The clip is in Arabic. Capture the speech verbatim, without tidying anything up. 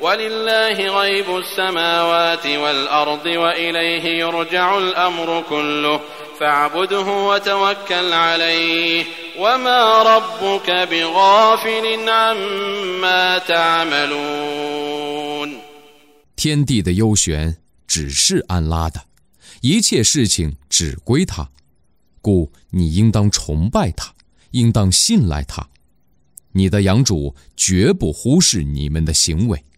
ولله غيب السماوات والأرض وإليه يرجع الأمر كله فاعبده وتوكل عليه وما ربك بغافل عما تعملون。 天地的幽玄只是安拉的，一切事情只归他，故你应当崇拜他，应当信赖他。你的养主绝不忽视你们的行为。